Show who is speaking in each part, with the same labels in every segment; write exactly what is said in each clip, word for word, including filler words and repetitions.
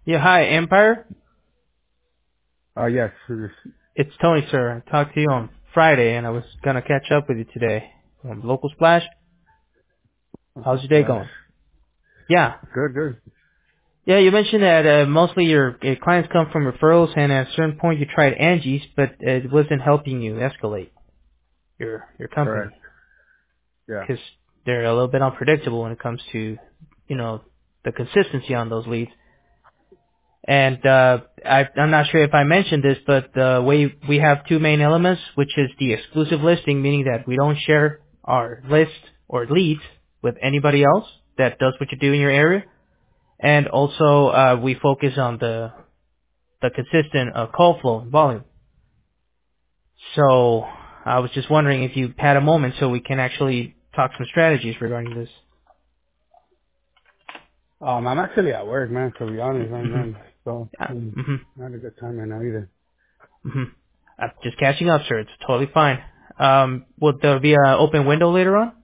Speaker 1: Yeah, hi, Empire.
Speaker 2: Uh, yes. it is-
Speaker 1: It's Tony, sir. I talked to you on Friday, and I was gonna catch up with you today. Um, Local Splash.
Speaker 2: Okay,
Speaker 1: How's your day
Speaker 2: Splash.
Speaker 1: going? Yeah.
Speaker 2: Good, good.
Speaker 1: Yeah, you mentioned that uh, mostly your uh, clients come from referrals, and at a certain point you tried Angie's, but it wasn't helping you escalate your your
Speaker 2: Correct.
Speaker 1: company
Speaker 2: Yeah.
Speaker 1: because they're a little bit unpredictable when it comes to, you know, the consistency on those leads. And uh, I, I'm not sure if I mentioned this, but the way we have two main elements, which is the exclusive listing, meaning that we don't share our list or leads with anybody else that does what you do in your area, and also uh, we focus on the the consistent uh, call flow and volume. So I was just wondering if you had a moment so we can actually talk some strategies regarding this.
Speaker 2: Um, I'm actually at work, man, to be honest, right
Speaker 1: Mm-hmm.
Speaker 2: now. So,
Speaker 1: Yeah.
Speaker 2: mm,
Speaker 1: Mm-hmm.
Speaker 2: not a good time right now either.
Speaker 1: Mm-hmm. I'm just catching up, sir. It's totally fine. Um, will there be an open window later on?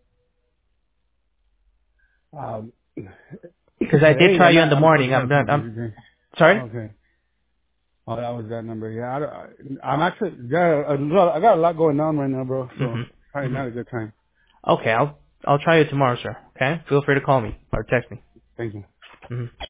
Speaker 2: Um,
Speaker 1: Because I did
Speaker 2: today,
Speaker 1: try
Speaker 2: I'm
Speaker 1: you in
Speaker 2: not,
Speaker 1: the
Speaker 2: I'm
Speaker 1: morning.
Speaker 2: pretty,
Speaker 1: I'm
Speaker 2: I'm pretty
Speaker 1: not.
Speaker 2: busy
Speaker 1: I'm
Speaker 2: today.
Speaker 1: sorry.
Speaker 2: Okay. Oh, that was that number. Yeah, I, don't- I, I'm actually, got a, lot- I got a lot going on right now, bro. So,
Speaker 1: Mhm.
Speaker 2: probably
Speaker 1: Mhm.
Speaker 2: not a good time.
Speaker 1: Okay, I'll I'll try you tomorrow, sir. Okay. Feel free to call me or text me.
Speaker 2: Thank you.
Speaker 1: Mhm.